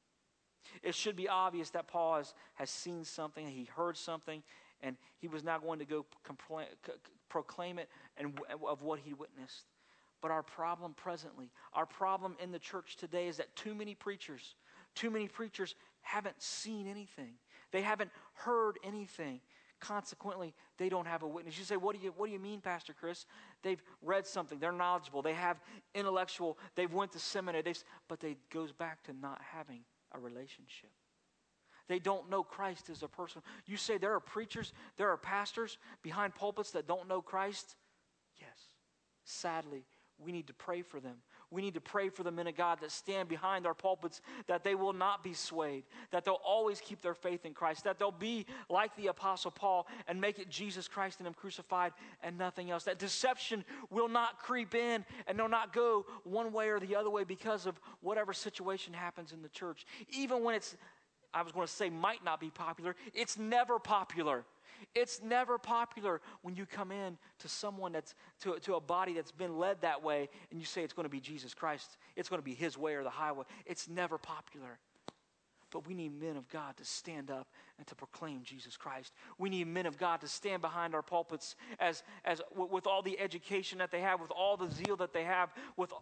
It should be obvious that Paul has, has seen something, he heard something, and he was now going to go compla- c- proclaim it and w- of what he witnessed. But our problem presently, our problem in the church today is that too many preachers, too many preachers haven't seen anything. They haven't heard anything. Consequently, they don't have a witness. You say, what do you, what do you mean, Pastor Chris? They've read something. They're knowledgeable. They have intellectual. They've went to seminary. They've, but it goes back to not having a relationship. They don't know Christ as a person. You say there are preachers, there are pastors behind pulpits that don't know Christ? Yes. Sadly, we need to pray for them. We need to pray for the men of God that stand behind our pulpits, that they will not be swayed, that they'll always keep their faith in Christ, that they'll be like the Apostle Paul and make it Jesus Christ and him crucified and nothing else. That deception will not creep in and will not go one way or the other way because of whatever situation happens in the church. Even when it's, I was going to say might not be popular, it's never popular. It's never popular when you come in to someone that's, to, to a body that's been led that way and you say it's going to be Jesus Christ. It's going to be his way or the highway. It's never popular. But we need men of God to stand up and to proclaim Jesus Christ. We need men of God to stand behind our pulpits as, as with all the education that they have, with all the zeal that they have, with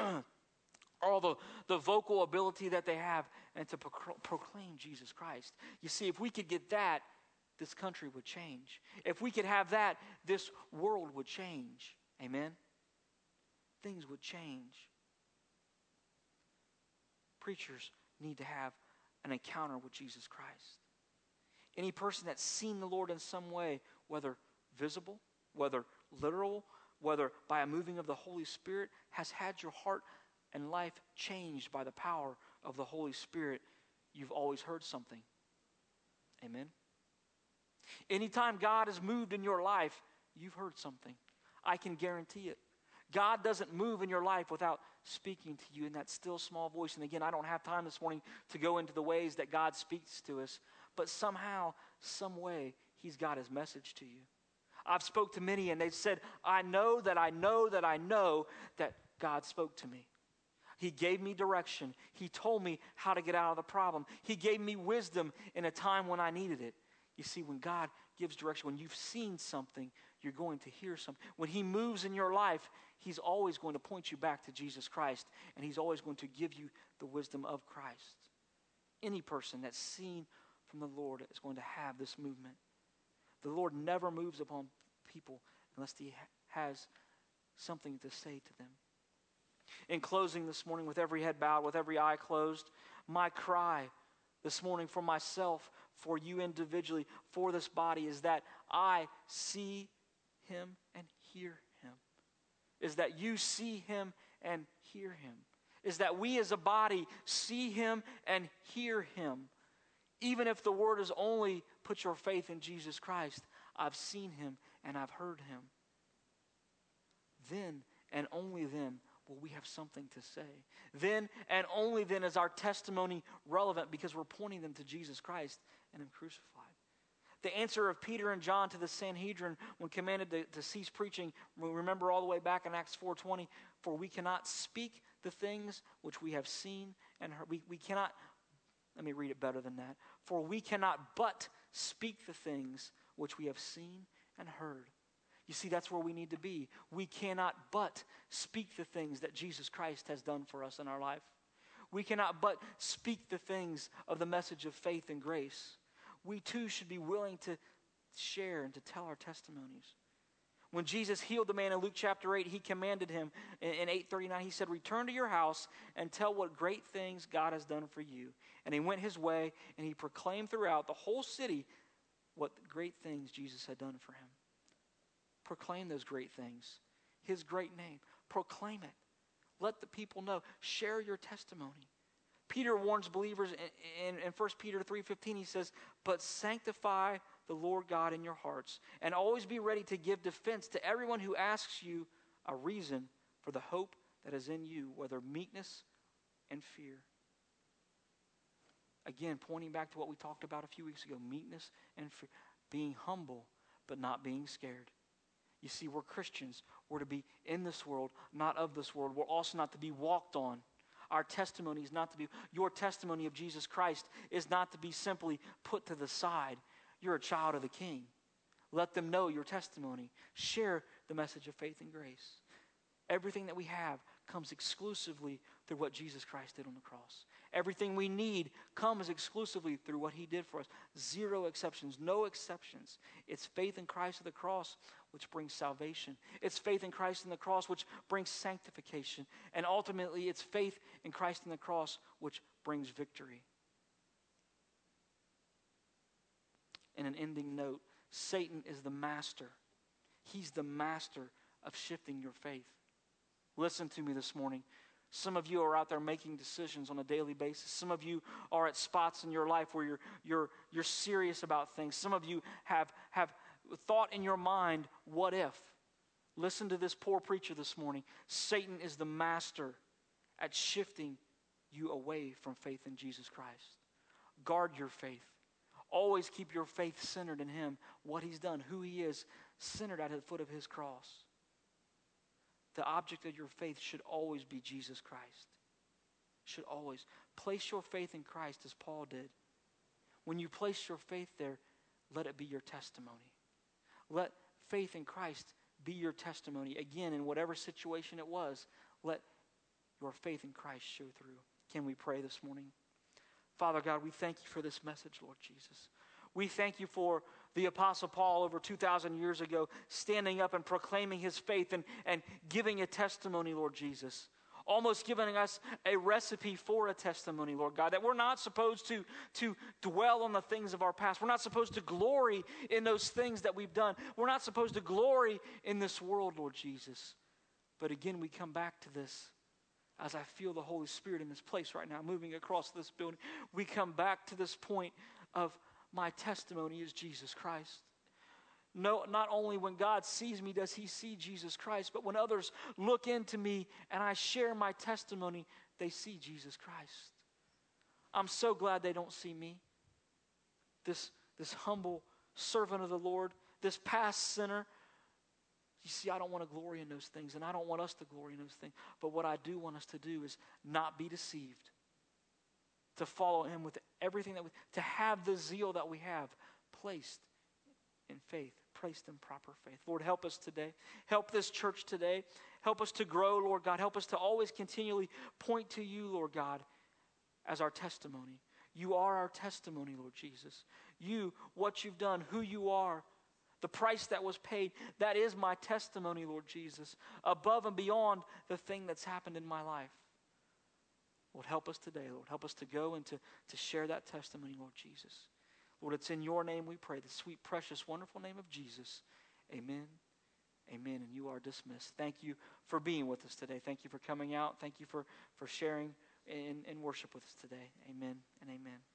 all the, the vocal ability that they have, and to pro- proclaim Jesus Christ. You see, if we could get that, this country would change. If we could have that, this world would change. Amen? Things would change. Preachers need to have an encounter with Jesus Christ. Any person that's seen the Lord in some way, whether visible, whether literal, whether by a moving of the Holy Spirit, has had your heart and life changed by the power of the Holy Spirit, you've always heard something. Amen? Anytime God has moved in your life, you've heard something. I can guarantee it. God doesn't move in your life without speaking to you in that still small voice. And again, I don't have time this morning to go into the ways that God speaks to us, but somehow, some way, he's got his message to you. I've spoke to many and they've said, I know that I know that I know that God spoke to me. He gave me direction. He told me how to get out of the problem. He gave me wisdom in a time when I needed it. You see, when God gives direction, when you've seen something, you're going to hear something. When he moves in your life, he's always going to point you back to Jesus Christ, and he's always going to give you the wisdom of Christ. Any person that's seen from the Lord is going to have this movement. The Lord never moves upon people unless he ha- has something to say to them. In closing this morning, with every head bowed, with every eye closed, my cry this morning for myself, for you individually, for this body, is that I see him and hear him. Is that you see him and hear him. Is that we as a body see him and hear him. Even if the word is only put your faith in Jesus Christ, I've seen him and I've heard him. Then and only then will we have something to say. Then and only then is our testimony relevant, because we're pointing them to Jesus Christ and him crucified. The answer of Peter and John to the Sanhedrin when commanded to, to cease preaching, we remember all the way back in Acts four twenty, for we cannot speak the things which we have seen and heard. We, we cannot, let me read it better than that. For we cannot but speak the things which we have seen and heard. You see, that's where we need to be. We cannot but speak the things that Jesus Christ has done for us in our life. We cannot but speak the things of the message of faith and grace. We too should be willing to share and to tell our testimonies. When Jesus healed the man in Luke chapter eight, he commanded him in eight thirty-nine, he said, return to your house and tell what great things God has done for you. And he went his way and he proclaimed throughout the whole city what great things Jesus had done for him. Proclaim those great things. His great name. Proclaim it. Let the people know. Share your testimony. Peter warns believers in, in, in First Peter three fifteen, he says, but sanctify the Lord God in your hearts, and always be ready to give defense to everyone who asks you a reason for the hope that is in you, whether meekness and fear. Again, pointing back to what we talked about a few weeks ago, meekness and fear. Being humble, but not being scared. You see, we're Christians. We're to be in this world, not of this world. We're also not to be walked on. Our testimony is not to be, your testimony of Jesus Christ is not to be simply put to the side. You're a child of the King. Let them know your testimony. Share the message of faith and grace. Everything that we have comes exclusively through what Jesus Christ did on the cross. Everything we need comes exclusively through what he did for us. Zero exceptions, no exceptions. It's faith in Christ at the cross which brings salvation. It's faith in Christ in the cross which brings sanctification. And ultimately, it's faith in Christ in the cross which brings victory. In an ending note, Satan is the master. He's the master of shifting your faith. Listen to me this morning. Some of you are out there making decisions on a daily basis. Some of you are at spots in your life where you're you're you're serious about things. Some of you have have thought in your mind, what if? Listen to this poor preacher this morning. Satan is the master at shifting you away from faith in Jesus Christ. Guard your faith. Always keep your faith centered in him, what he's done, who he is, centered at the foot of his cross. The object of your faith should always be Jesus Christ. Should always. Place your faith in Christ as Paul did. When you place your faith there, let it be your testimony. Let faith in Christ be your testimony. Again, in whatever situation it was, let your faith in Christ show through. Can we pray this morning? Father God, we thank you for this message, Lord Jesus. We thank you for the Apostle Paul over two thousand years ago standing up and proclaiming his faith and, and giving a testimony, Lord Jesus. Almost giving us a recipe for a testimony, Lord God, that we're not supposed to, to dwell on the things of our past. We're not supposed to glory in those things that we've done. We're not supposed to glory in this world, Lord Jesus. But again, we come back to this. As I feel the Holy Spirit in this place right now, moving across this building, we come back to this point of my testimony is Jesus Christ. No, not only when God sees me does he see Jesus Christ, but when others look into me and I share my testimony, they see Jesus Christ. I'm so glad they don't see me. this, this humble servant of the Lord, this past sinner. You see, I don't want to glory in those things, and I don't want us to glory in those things. But what I do want us to do is not be deceived, to follow him with everything that we, to have the zeal that we have placed in faith, placed in proper faith. Lord, help us today. Help this church today. Help us to grow, Lord God. Help us to always continually point to you, Lord God, as our testimony. You are our testimony, Lord Jesus. You, what you've done, who you are, the price that was paid, that is my testimony, Lord Jesus, above and beyond the thing that's happened in my life. Lord, help us today, Lord. Help us to go and to, to share that testimony, Lord Jesus. Lord, it's in your name we pray, the sweet, precious, wonderful name of Jesus. Amen. Amen. And you are dismissed. Thank you for being with us today. Thank you for coming out. Thank you for, for sharing in, in worship with us today. Amen and amen.